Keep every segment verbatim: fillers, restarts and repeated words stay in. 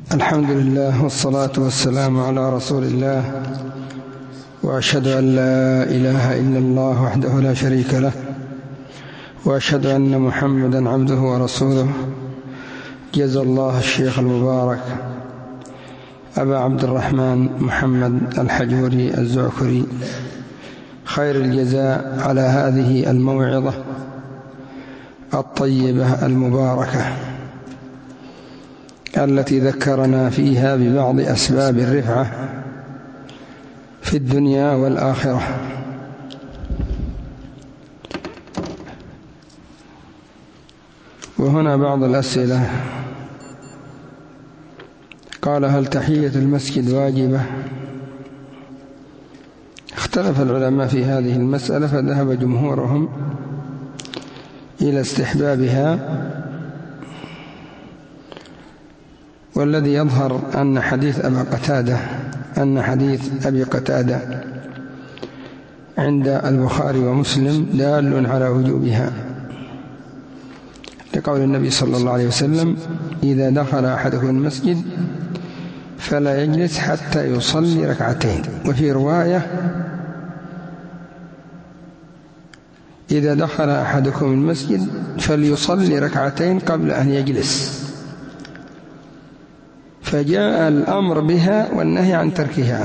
الحمد لله والصلاة والسلام على رسول الله، وأشهد أن لا إله إلا الله وحده لا شريك له، وأشهد أن محمدا عبده ورسوله. جزا الله الشيخ المبارك أبا عبد الرحمن محمد الحجوري الزعكري خير الجزاء على هذه الموعظة الطيبة المباركة التي ذكرنا فيها ببعض أسباب الرفعة في الدنيا والآخرة. وهنا بعض الأسئلة. قال: هل تحية المسجد واجبة؟ اختلف العلماء في هذه المسألة، فذهب جمهورهم إلى استحبابها، والذي يظهر أن حديث أبي قتادة أن حديث أبي قتادة عند البخاري ومسلم دال على وجوبها، لقول النبي صلى الله عليه وسلم: إذا دخل أحدكم المسجد فلا يجلس حتى يصلي ركعتين. وفي رواية: إذا دخل أحدكم المسجد فليصلي ركعتين قبل أن يجلس. فجاء الأمر بها والنهي عن تركها.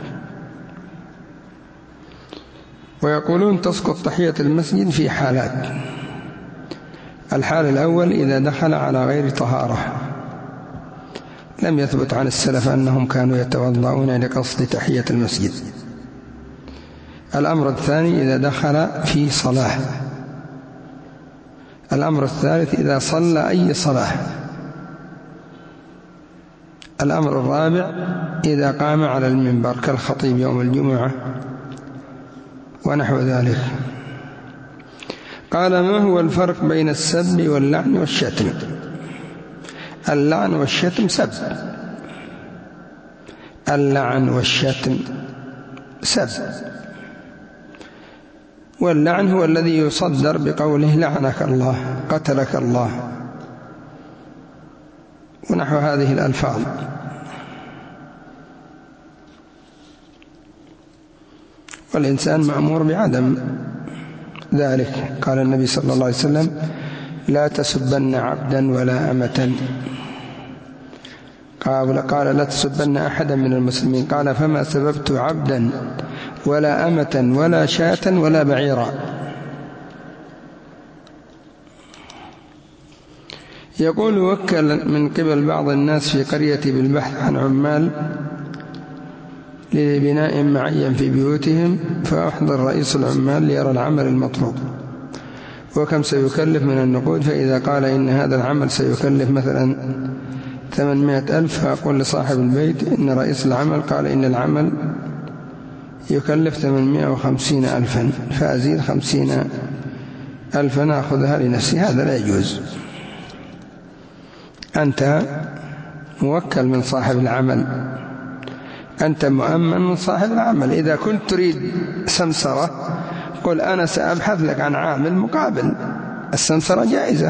ويقولون تسقط تحية المسجد في حالات: الحال الأول إذا دخل على غير طهارة، لم يثبت عن السلف أنهم كانوا يتوضؤون لقصد تحية المسجد. الأمر الثاني إذا دخل في صلاة. الأمر الثالث إذا صلى أي صلاة. الأمر الرابع إذا قام على المنبر كالخطيب يوم الجمعة ونحو ذلك. قال: ما هو الفرق بين السب واللعن والشتم؟ اللعن والشتم سب. اللعن والشتم سب. واللعن هو الذي يصدر بقوله لعنك الله، قتلك الله، ونحو هذه الألفاظ. والإنسان مأمور بعدم ذلك. قال النبي صلى الله عليه وسلم: لا تسبن عبدا ولا أمة. قال: لا تسبن أحدا من المسلمين. قال: فما سببت عبدا ولا أمة ولا شاة ولا بعيرا. يقول: وكل من قبل بعض الناس في قريتي بالبحث عن عمال لبناء معين في بيوتهم، فأحضر رئيس العمال ليرى العمل المطلوب وكم سيكلف من النقود. فإذا قال إن هذا العمل سيكلف مثلا ثمانمائة ألف، فأقول لصاحب البيت إن رئيس العمل قال إن العمل يكلف ثمانمائة وخمسين ألفا، فأزيد خمسين ألفا أخذها لنفسي. هذا لا يجوز. أنت موكل من صاحب العمل، أنت مؤمن من صاحب العمل. إذا كنت تريد سمسرة قل أنا سأبحث لك عن عامل مقابل. السمسرة جائزة،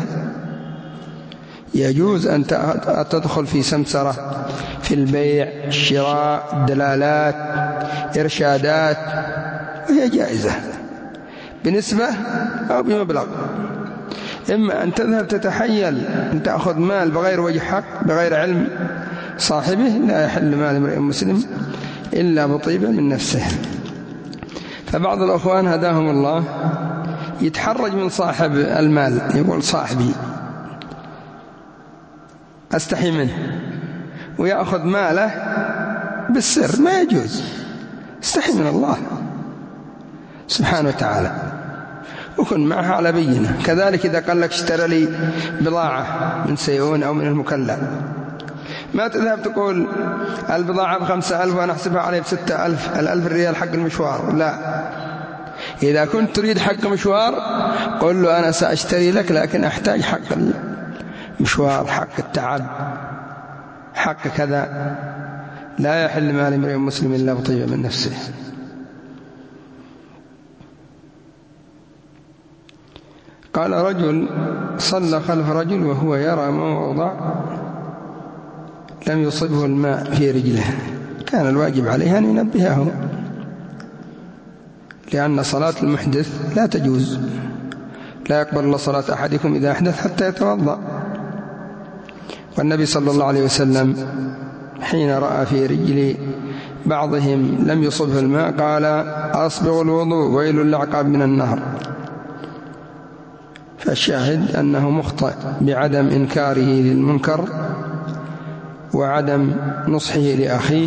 يجوز أن تدخل في سمسرة في البيع، الشراء، دلالات، إرشادات، وهي جائزة بنسبة أو بمبلغ. إما أن تذهب تتحيل أن تأخذ مال بغير وجه حق بغير علم صاحبه، لا يحل مال امرئ مسلم إلا بطيبة من نفسه. فبعض الأخوان هداهم الله يتحرج من صاحب المال، يقول صاحبي أستحي منه، ويأخذ ماله بالسر. ما يجوز، استحي من الله سبحانه وتعالى وكن معها على بينة. كذلك إذا قال لك اشترى لي بضاعة من سيئون أو من المكلا، ما تذهب تقول البضاعة بخمسة ألف وأنا أحسبها عليه بستة ألف، الألف الريال حق المشوار. لا، إذا كنت تريد حق مشوار قل له أنا سأشتري لك لكن أحتاج حق المشوار، حق التعب، حق كذا. لا يحل مال امرئ مسلم إلا بطيبة من نفسه. قال: رجل صلى خلف رجل وهو يرى موضع لم يصبه الماء في رجله كان الواجب عليه أن ينبهه، لأن صلاة المحدث لا تجوز، لا يقبل الله صلاة أحدكم إذا أحدث حتى يتوضأ. والنبي صلى الله عليه وسلم حين رأى في رجل بعضهم لم يصبه الماء قال أصبغوا الوضوء ويل للعقاب من النهر. فالشاهد أنه مخطئ بعدم إنكاره للمنكر وعدم نصحه لأخيه،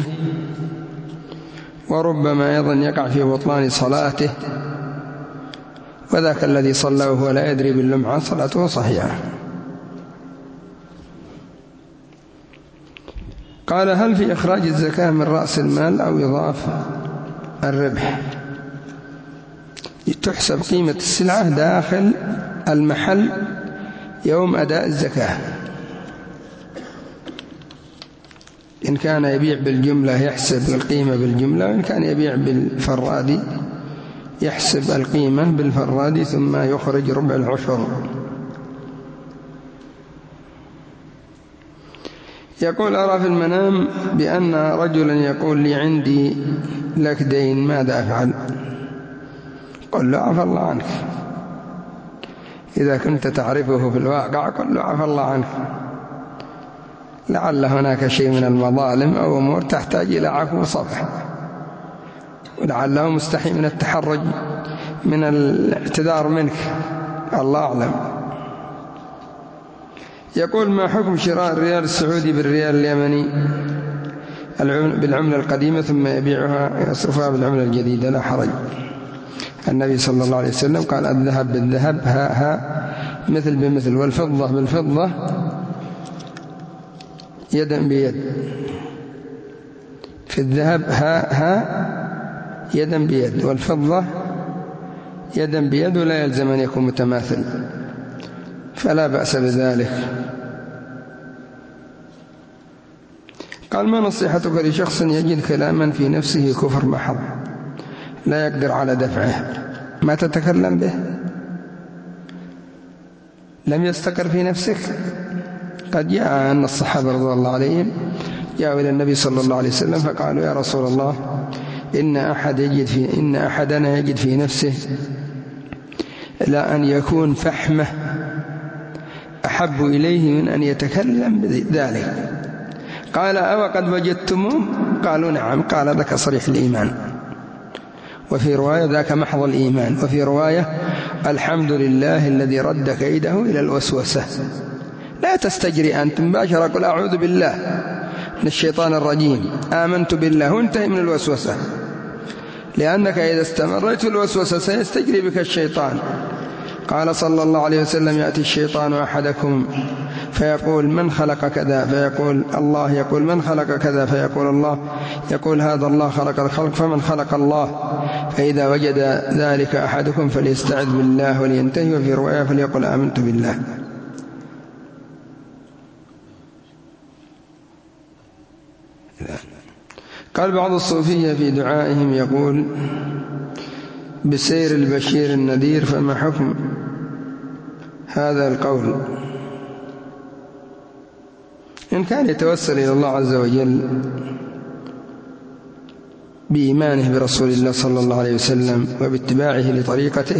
وربما أيضا يقع في بطلان صلاته، وذاك الذي صلى وهو لا يدري باللمعة صلاته صحيحة. قال هل في إخراج الزكاة من رأس المال أو يضاف الربح؟ تحسب قيمة السلعة داخل المحل يوم أداء الزكاة. إن كان يبيع بالجملة يحسب القيمة بالجملة، وإن كان يبيع بالفرادي يحسب القيمة بالفرادي ثم يخرج ربع العشر. يقول أرى في المنام بأن رجلا يقول لي عندي لك دين ماذا أفعل؟ قل له عفى الله عنك. إذا كنت تعرفه في الواقع قل له عفى الله عنك، لعل هناك شيء من المظالم أو أمور تحتاج إلى عفو وصفح، ولعله مستحي من التحرج من الاعتذار منك، الله أعلم. يقول ما حكم شراء الريال السعودي بالريال اليمني بالعملة القديمة ثم يبيعها يصرفها بالعملة الجديدة؟ لا حرج. النبي صلى الله عليه وسلم قال الذهب بالذهب ها ها مثل بمثل، والفضة بالفضة يدا بيد. في الذهب ها ها يدا بيد، والفضة يدا بيد، ولا يلزم أن يكون متماثل، فلا بأس بذلك. قال ما نصيحتك لشخص يجد كلاما في نفسه كفر محض لا يقدر على دفعه؟ ما تتكلم به؟ لم يستقر في نفسك؟ قد جاء أن الصحابة رضي الله عليهم جاءوا إلى النبي صلى الله عليه وسلم فقالوا يا رسول الله إن أحد يجد في إن أحدنا يجد في نفسه لا أن يكون فحمه أحب إليه من أن يتكلم بذلك. قال أو قد وجدتموه؟ قالوا نعم. قال ذاك صريح الإيمان، وفي رواية ذاك محض الإيمان، وفي رواية الحمد لله الذي رد كيده إلى الوسوسة. لا تستجري أنت مباشرة قل أعوذ بالله من الشيطان الرجيم آمنت بالله وانتهي من الوسوسة، لأنك إذا استمرت في الوسوسة سيستجري بك الشيطان. قال صلى الله عليه وسلم يأتي الشيطان أحدكم فيقول من خلق كذا، فيقول الله، يقول من خلق كذا، فيقول الله، يقول هذا الله خلق الخلق، فمن خلق الله؟ فإذا وجد ذلك أحدكم فليستعذ بالله ولينتهي، وفي رواية فليقل آمنت بالله. قال بعض الصوفية في دعائهم يقول بسير البشير النذير، فما حكم هذا القول؟ إن كان يتوسل إلى الله عز وجل بإيمانه برسول الله صلى الله عليه وسلم وباتباعه لطريقته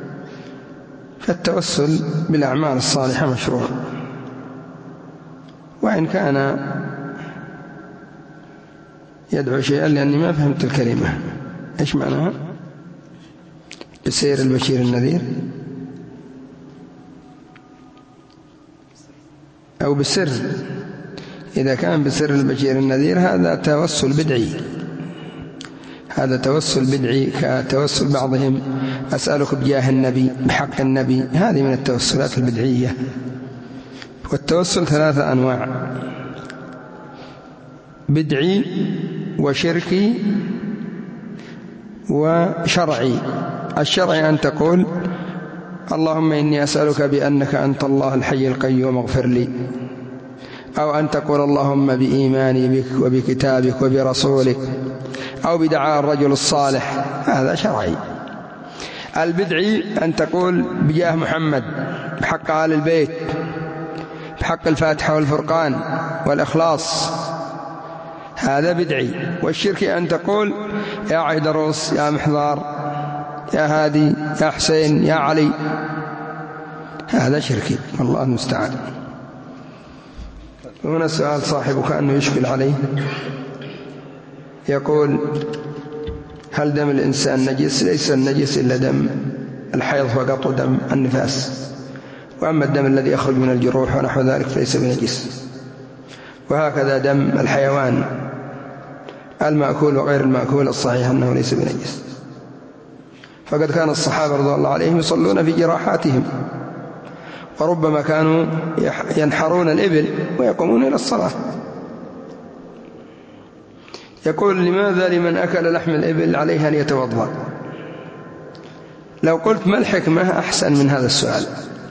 فالتوسل بالأعمال الصالحة مشروع. وإن كان يدعو شيئا، لأني ما فهمت الكلمة إيش معناها بسير البشير النذير، أو بسر؟ إذا كان بسر البشير النذير هذا توسل بدعي، هذا توسل بدعي كتوسل بعضهم أسألك بجاه النبي بحق النبي، هذه من التوسلات البدعية. والتوسل ثلاثة أنواع: بدعي وشركي وشرعي. الشرعي أن تقول اللهم إني أسألك بأنك أنت الله الحي القيوم اغفر لي، أو أن تقول اللهم بإيماني بك وبكتابك وبرسولك، أو بدعاء الرجل الصالح، هذا شرعي. البدعي أن تقول بجاه محمد، بحق آل البيت، بحق الفاتحة والفرقان والإخلاص، هذا بدعي. والشرك أن تقول يا عيدروس، يا محضار، يا هادي، يا حسين، يا علي، هذا شركي، الله المستعان. هنا سؤال صاحبك أنه يشكل عليه، يقول: هل دم الإنسان نجس؟ ليس النجس إلا دم الحيض فقط ودم النفاس، وأما الدم الذي يخرج من الجروح ونحو ذلك فليس بنجس. وهكذا دم الحيوان المأكول وغير المأكول الصحيح أنه ليس بنجس. فقد كان الصحابة رضي الله عليهم يصلون في جراحاتهم، وربما كانوا ينحرون الإبل ويقومون إلى الصلاة. يقول: لماذا لمن أكل لحم الإبل عليه أن يتوضأ؟ لو قلت ما الحكمة أحسن من هذا السؤال.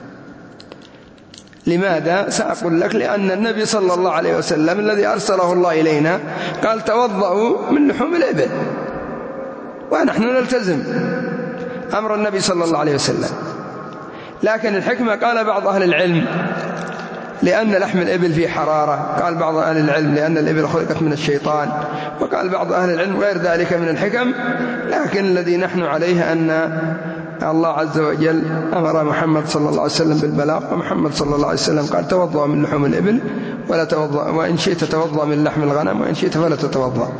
لماذا؟ سأقول لك: لأن النبي صلى الله عليه وسلم الذي أرسله الله إلينا قال: توضأوا من لحوم الإبل، ونحن نلتزم أمر النبي صلى الله عليه وسلم. لكن الحكمة قال بعض أهل العلم لأن لحم الإبل فيه حرارة، قال بعض أهل العلم لأن الإبل خلقت من الشيطان، وقال بعض أهل العلم غير ذلك من الحكم. لكن الذي نحن عليه أن الله عز وجل أمر محمد صلى الله عليه وسلم بالبلاغ، ومحمد صلى الله عليه وسلم قال: توضأ من لحوم الإبل ولا توضأ، وإن شئت توضأ من لحم الغنم وإن شئت فلا تتوضأ.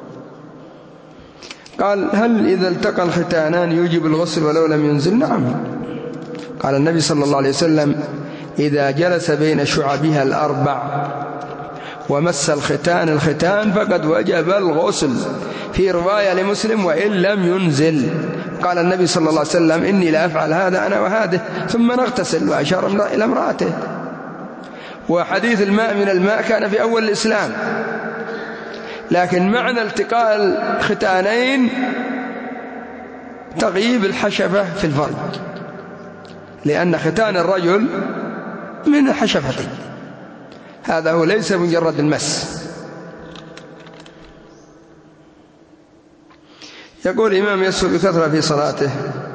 قال: هل إذا التقى الختانان يوجب الغسل ولو لم ينزل؟ نعم. قال النبي صلى الله عليه وسلم: إذا جلس بين شعبها الأربع ومس الختان الختان فقد وجب الغسل. في رواية لمسلم: وإن لم ينزل. قال النبي صلى الله عليه وسلم: إني لا أفعل هذا أنا وهذه ثم نغتسل، وأشار إلى امرأته. وحديث الماء من الماء كان في أول الإسلام، لكن معنى التقاء الختانين تغييب الحشفة في الفرج، لأن ختان الرجل من الحشفة، هذا هو، ليس مجرد المس. يقول: إمام يسهو بكثرة في صلاته،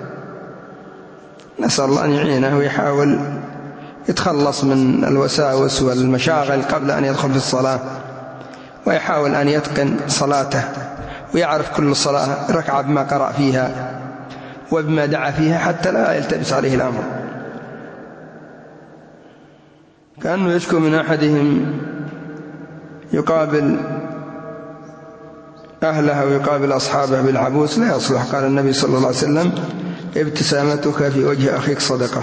نسأل الله أن يعينه ويحاول يتخلص من الوساوس والمشاغل قبل أن يدخل في الصلاة، ويحاول أن يتقن صلاته ويعرف كل صلاة ركعة بما قرأ فيها وبما دعا فيها حتى لا يلتبس عليه الأمر. كأنه يشكو من أحدهم يقابل أهله ويقابل أصحابه بالعبوس، لا يصلح. قال النبي صلى الله عليه وسلم: ابتسامتك في وجه أخيك صدقة.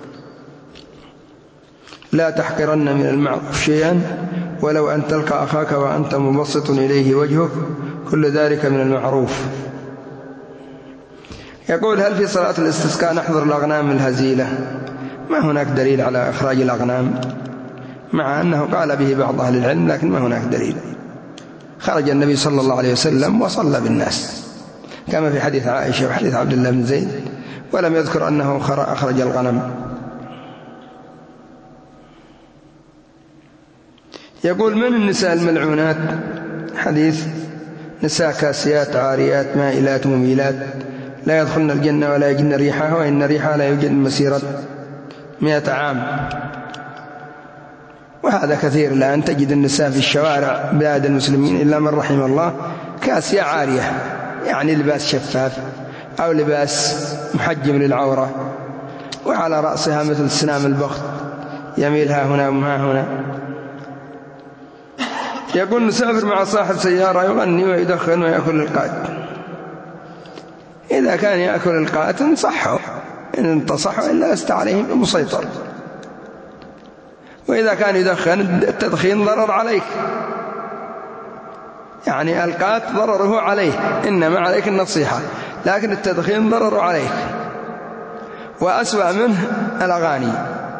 لا تحقرن من المعروف شيئا ولو أن تلقى أخاك وأنت مبسط إليه وجهك، كل ذلك من المعروف. يقول: هل في صلاة الاستسقاء نحضر الأغنام الهزيلة؟ ما هناك دليل على إخراج الأغنام، مع أنه قال به بعض أهل العلم، لكن ما هناك دليل. خرج النبي صلى الله عليه وسلم وصلى بالناس كما في حديث عائشة وحديث عبد الله بن زيد، ولم يذكر أنه أخرج الغنم. يقول: من النساء الملعونات؟ حديث: نساء كاسيات عاريات مائلات مميلات لا يدخلن الجنة ولا يجن ريحها، وإن ريحها لا يوجد مسيرة مئة عام. وهذا كثير الآن، تجد النساء في الشوارع بلاد المسلمين إلا من رحم الله كاسية عارية، يعني لباس شفاف أو لباس محجم للعورة، وعلى رأسها مثل سنام البخت يميلها هنا وما هنا. يقول: نسافر مع صاحب سيارة يغني ويدخن ويأكل القات. إذا كان يأكل القات انصحوا، إن انتصحوا إلا لست عليهم مسيطر. وإذا كان يدخن التدخين ضرر عليك، يعني القات ضرره عليه، إنما عليك النصيحة، لكن التدخين ضرر عليك. وأسوأ منه الأغاني.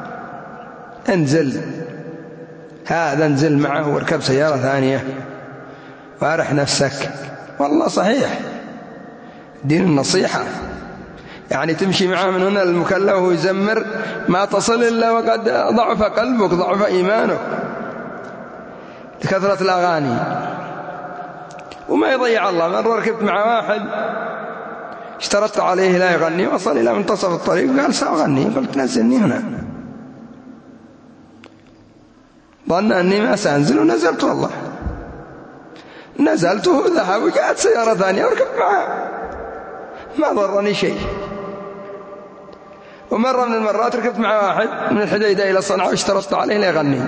انزل هذا، انزل معه واركب سيارة ثانية وارح نفسك. والله صحيح، دين النصيحة، يعني تمشي معه من هنا المكلف وهو يزمر ما تصل إلا وقد ضعف قلبك، ضعف إيمانك لكثرة الأغاني. وما يضيع الله. مرة ركبت مع واحد اشترطت عليه لا يغني، وصل إلى منتصف الطريق قال: سأغني. قلت: نزلني هنا. ظن أني ما سأنزل ونزلت والله. نزلت وهو ذهب وجاءت سيارة ثانية وركبت معها ما ضرني شيء. ومرة من المرات ركبت مع واحد من الحديدة إلى صنعاء واشترطت عليه ليغني،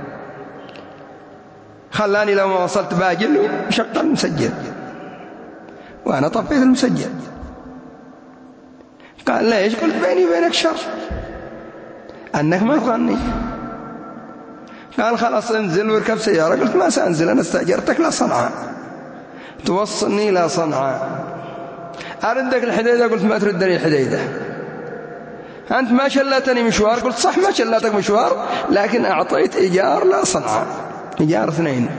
خلاني لو ما وصلت باجل وشغل المسجل وأنا طفيت المسجل. قال ليش؟ قلت بيني وبينك شر أنك ما تغني. قال خلاص انزل واركب سيارة. قلت ما سأنزل، أنا استأجرتك لصنعاء توصلني إلى صنعاء، أردك الحديدة. قلت ما تردني الحديدة، أنت ما شلتني مشوار. قلت صح ما شلتك مشوار، لكن أعطيت إيجار لصنعاء، إيجار اثنين.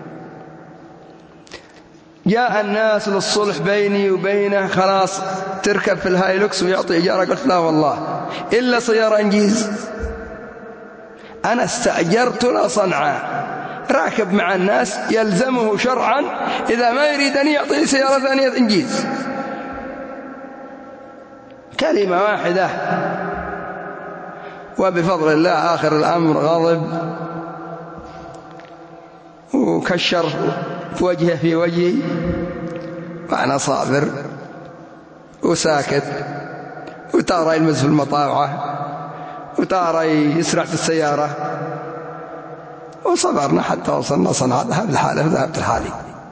جاء الناس للصلح بيني وبينه، خلاص تركب في الهايلوكس ويعطي إيجارة. قلت لا والله إلا سيارة إنجيز، أنا استأجرت لصنعاء، راكب مع الناس يلزمه شرعا إذا ما يريد أن يعطي سيارة ثانية إنجيز. كلمة واحدة وبفضل الله آخر الأمر غضب وكشر وجهه في وجهي، وأنا صابر وساكت، وتارى يلمس في المطاوعة وتارى يسرع في السيارة، وصبرنا حتى وصلنا صنعاء. ذهب الحالة وذهبت الحالي.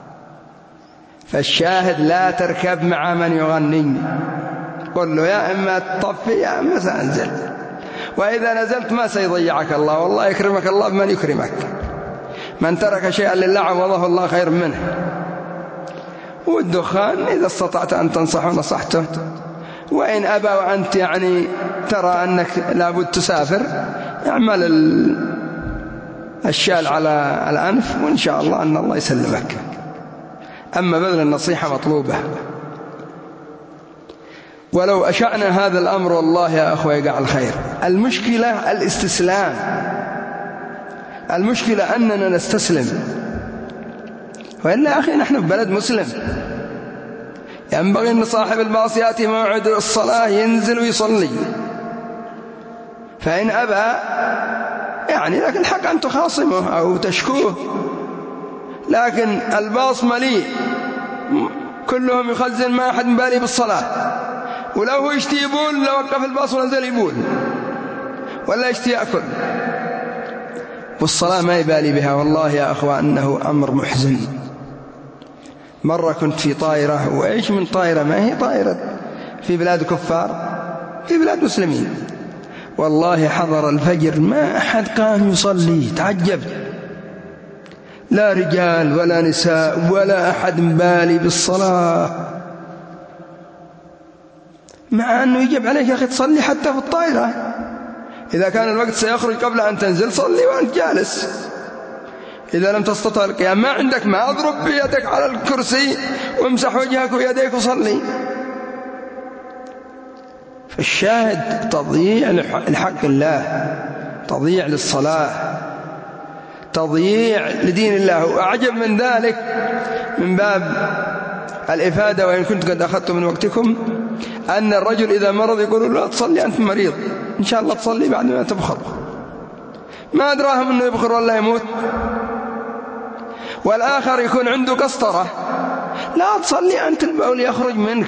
فالشاهد لا تركب مع من يغني، قل له يا إما تطفي يا إما سأنزل، وإذا نزلت ما سيضيعك الله، والله يكرمك الله بمن يكرمك. من ترك شيئا لله عوضه الله خير منه. والدخان إذا استطعت أن تنصحه نصحته، وإن أبى وأنت يعني ترى أنك لابد تسافر، اعمل الشال على الأنف وإن شاء الله أن الله يسلمك. أما بذل النصيحة مطلوبة. ولو أشأنا هذا الأمر والله يا أخوة يقع الخير. المشكلة الاستسلام، المشكلة أننا نستسلم. وإلا أخي نحن في بلد مسلم، ينبغي أن صاحب المعصيات موعد الصلاة ينزل ويصلي، فإن أبى يعني لك الحق أن تخاصمه أو تشكوه، لكن الباص مليء كلهم يخزن، ما أحد مبالي بالصلاة، ولو هو يشتي يبول لو وقف الباص ونزل يبول ولا يشتي يأكل، والصلاة ما يبالي بها. والله يا أخوة أنه أمر محزن. مرة كنت في طائرة، وإيش من طائرة، ما هي طائرة في بلاد كفار، في بلاد مسلمين، والله حضر الفجر ما أحد قام يصلي، تعجب، لا رجال ولا نساء ولا أحد مبالي بالصلاة، مع أنه يجب عليك يا أخي تصلي حتى في الطائرة. إذا كان الوقت سيخرج قبل أن تنزل صلي وأنت جالس، إذا لم تستطع القيام ما عندك ما أضرب بيدك على الكرسي وامسح وجهك ويديك وصلي. فالشاهد تضييع لحق الله، تضييع للصلاة، تضييع لدين الله. وأعجب من ذلك من باب الإفادة، وإن كنت قد أخذت من وقتكم، أن الرجل إذا مرض يقول لا تصلي أنت مريض، إن شاء الله تصلي بعد ما تبخر، ما أدراهم أنه يبخر ولا يموت. والآخر يكون عنده قسطرة، لا تصلي أنت البول يخرج منك.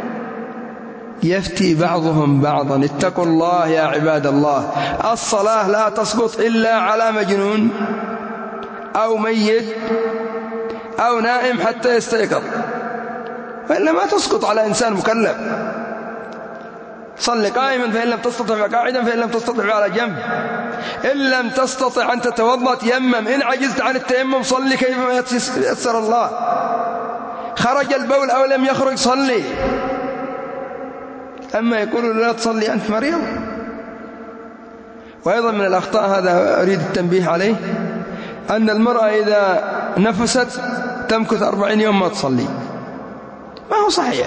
يفتي بعضهم بعضا. اتقوا الله يا عباد الله، الصلاة لا تسقط إلا على مجنون أو ميت أو نائم حتى يستيقظ، وإلا ما تسقط على إنسان مكلف. صل قائما فإن لم تستطع فقاعدا فإن لم تستطع على جنب، إن لم تستطع أن تتوضأ تيمم، إن عجزت عن التيمم صلي كيفما يسر الله، خرج البول أو لم يخرج صلي. أما يقول لا تصلي أنت مريض. وأيضا من الأخطاء، هذا أريد التنبيه عليه، أن المرأة إذا نفست تمكث أربعين يوم ما تصلي، ما هو صحيح.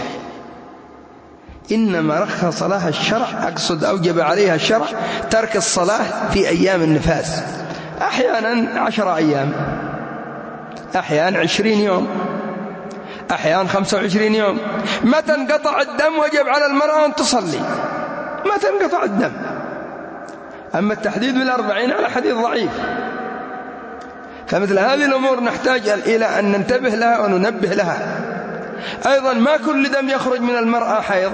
إنما رخص لها الشرع، أقصد أوجب عليها الشرع ترك الصلاة في أيام النفاس، أحيانا عشر أيام، أحيانا عشرين يوم، أحيانا خمسة وعشرين يوم. متى انقطع الدم وجب على المرأة أن تصلي، متى انقطع الدم. أما التحديد بالأربعين على حديث ضعيف، فمثل هذه الأمور نحتاج إلى أن ننتبه لها وننبه لها. أيضا ما كل دم يخرج من المرأة حيض،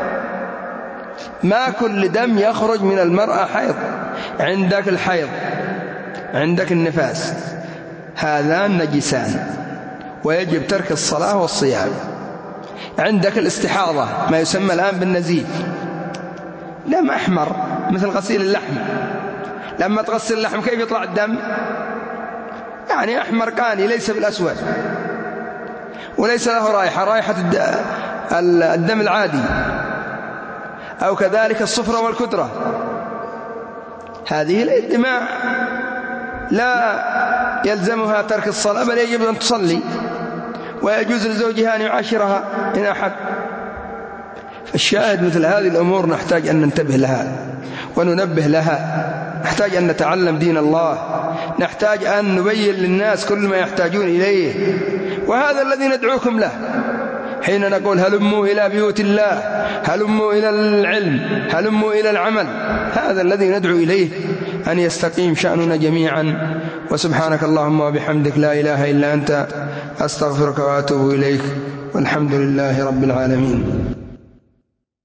ما كل دم يخرج من المرأة حيض. عندك الحيض، عندك النفاس، هذان نجسان ويجب ترك الصلاة والصيام. عندك الاستحاضة ما يسمى الآن بالنزيف، دم أحمر مثل غسيل اللحم، لما تغسل اللحم كيف يطلع الدم؟ يعني أحمر قاني ليس بالأسود وليس له رائحة، رائحة الدم العادي. أو كذلك الصفرة والكدرة، هذه الدماء لا يلزمها ترك الصلاة بل يجب أن تصلي، ويجوز لزوجها أن يعاشرها إن أحد. فالشاهد مثل هذه الأمور نحتاج أن ننتبه لها وننبه لها، نحتاج أن نتعلم دين الله، نحتاج أن نبين للناس كل ما يحتاجون إليه. وهذا الذي ندعوكم له حين نقول هلموا إلى بيوت الله، هلموا إلى العلم، هلموا إلى العمل. هذا الذي ندعو إليه، أن يستقيم شأننا جميعا. وسبحانك اللهم وبحمدك لا إله إلا أنت، أستغفرك وأتوب إليك، والحمد لله رب العالمين.